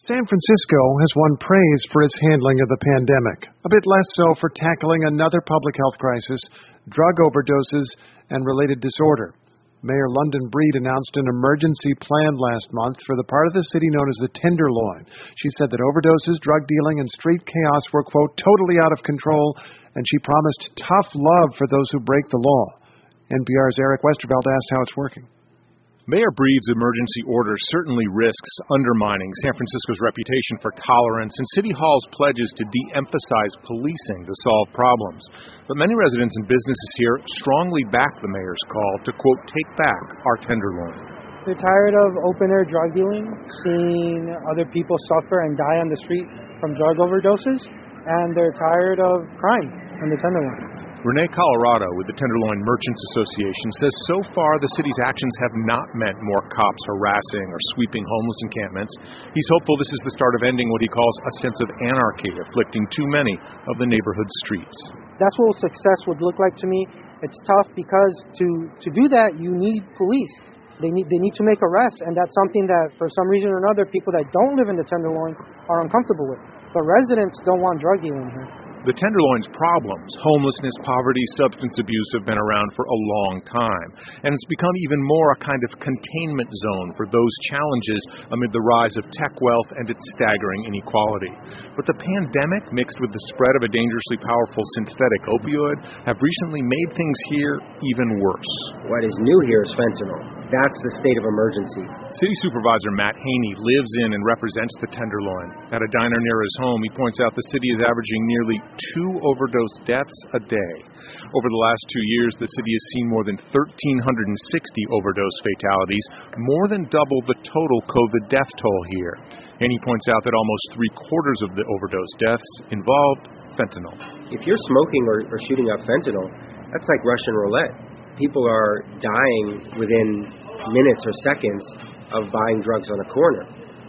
San Francisco has won praise for its handling of the pandemic, a bit less so for tackling another public health crisis, drug overdoses, and related disorder. Mayor London Breed announced an emergency plan last month for the part of the city known as the Tenderloin. She said that overdoses, drug dealing, and street chaos were, quote, totally out of control, and she promised tough love for those who break the law. NPR's Eric Westerveld asked how it's working. Mayor Breed's emergency order certainly risks undermining San Francisco's reputation for tolerance and City Hall's pledges to de-emphasize policing to solve problems. But many residents and businesses here strongly back the mayor's call to, quote, take back our Tenderloin. They're tired of open-air drug dealing, seeing other people suffer and die on the street from drug overdoses, and they're tired of crime on the Tenderloin. Renee Colorado with the Tenderloin Merchants Association says so far the city's actions have not meant more cops harassing or sweeping homeless encampments. He's hopeful this is the start of ending what he calls a sense of anarchy afflicting too many of the neighborhood streets. That's what success would look like to me. It's tough because to do that, you need police. They need to make arrests, and that's something that, for some reason or another, people that don't live in the Tenderloin are uncomfortable with. But residents don't want drug dealing here. The Tenderloin's problems, homelessness, poverty, substance abuse, have been around for a long time. And it's become even more a kind of containment zone for those challenges amid the rise of tech wealth and its staggering inequality. But the pandemic, mixed with the spread of a dangerously powerful synthetic opioid, have recently made things here even worse. What is new here is fentanyl. That's the state of emergency. City Supervisor Matt Haney lives in and represents the Tenderloin. At a diner near his home, he points out the city is averaging nearly 2 overdose deaths a day. Over the last 2 years, the city has seen more than 1,360 overdose fatalities, more than double the total COVID death toll here. Haney points out that almost 3/4 of the overdose deaths involved fentanyl. If you're smoking or shooting up fentanyl, that's like Russian roulette. People are dying within minutes or seconds of buying drugs on a corner.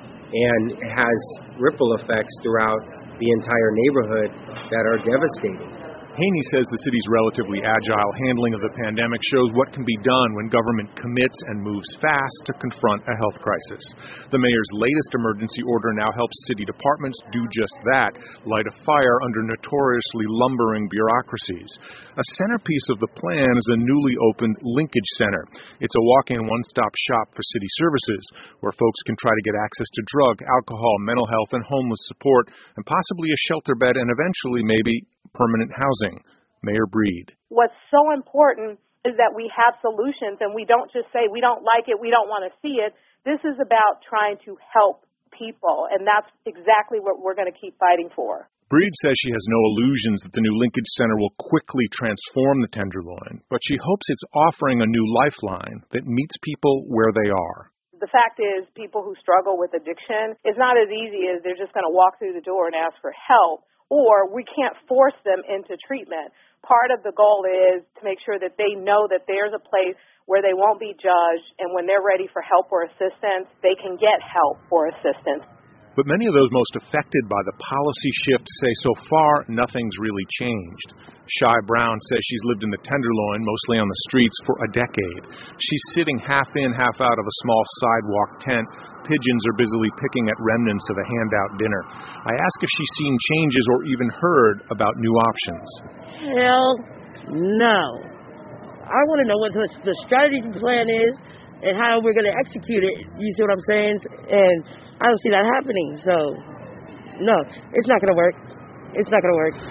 And it has ripple effects throughout the entire neighborhood that are devastating. Haney says the city's relatively agile handling of the pandemic shows what can be done when government commits and moves fast to confront a health crisis. The mayor's latest emergency order now helps city departments do just that, light a fire under notoriously lumbering bureaucracies. A centerpiece of the plan is a newly opened linkage center. It's a walk-in one-stop shop for city services, where folks can try to get access to drug, alcohol, mental health, and homeless support, and possibly a shelter bed and eventually maybe permanent housing. Mayor Breed. What's so important is that we have solutions and we don't just say we don't like it, we don't want to see it. This is about trying to help people, and that's exactly what we're going to keep fighting for. Breed says she has no illusions that the new linkage center will quickly transform the Tenderloin, but she hopes it's offering a new lifeline that meets people where they are. The fact is, people who struggle with addiction, it's not as easy as they're just going to walk through the door and ask for help, or we can't force them into treatment. Part of the goal is to make sure that they know that there's a place where they won't be judged, and when they're ready for help or assistance, they can get help or assistance. But many of those most affected by the policy shift say so far nothing's really changed. Shy Brown says she's lived in the Tenderloin, mostly on the streets, for a decade. She's sitting half in, half out of a small sidewalk tent. Pigeons are busily picking at remnants of a handout dinner. I ask if she's seen changes or even heard about new options. Hell no. I want to know what the strategy plan is and how we're going to execute it. You see what I'm saying? And I don't see that happening. So, no, it's not going to work. It's not going to work.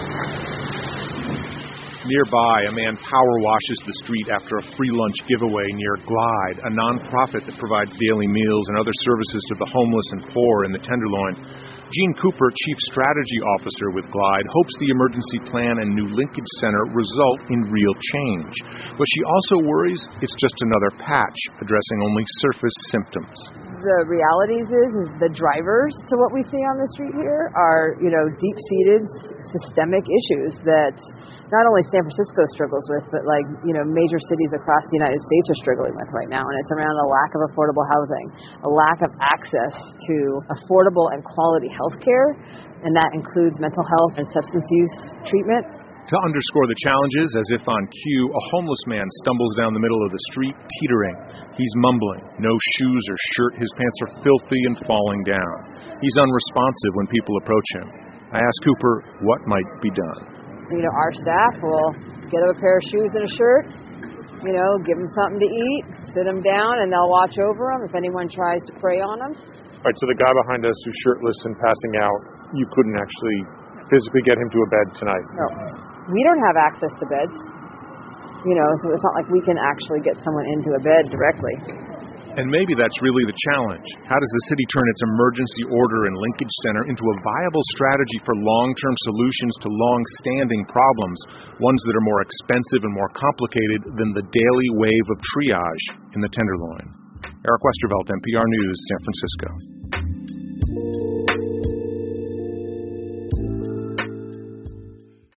Nearby, a man power washes the street after a free lunch giveaway near Glide, a nonprofit that provides daily meals and other services to the homeless and poor in the Tenderloin. Gene Cooper, Chief Strategy Officer with Glide, hopes the emergency plan and new linkage center result in real change. But she also worries it's just another patch addressing only surface symptoms. The realities is the drivers to what we see on the street here are, deep-seated systemic issues that not only San Francisco struggles with, but major cities across the United States are struggling with right now. And it's around a lack of affordable housing, a lack of access to affordable and quality health care, and that includes mental health and substance use treatment. To underscore the challenges, as if on cue, a homeless man stumbles down the middle of the street, teetering. He's mumbling. No shoes or shirt. His pants are filthy and falling down. He's unresponsive when people approach him. I asked Cooper what might be done. Our staff will get him a pair of shoes and a shirt, give him something to eat, sit him down, and they'll watch over him if anyone tries to prey on him. All right, so the guy behind us who's shirtless and passing out, you couldn't actually physically get him to a bed tonight? No. We don't have access to beds, so it's not like we can actually get someone into a bed directly. And maybe that's really the challenge. How does the city turn its emergency order and linkage center into a viable strategy for long-term solutions to long-standing problems, ones that are more expensive and more complicated than the daily wave of triage in the Tenderloin? Eric Westervelt, NPR News, San Francisco.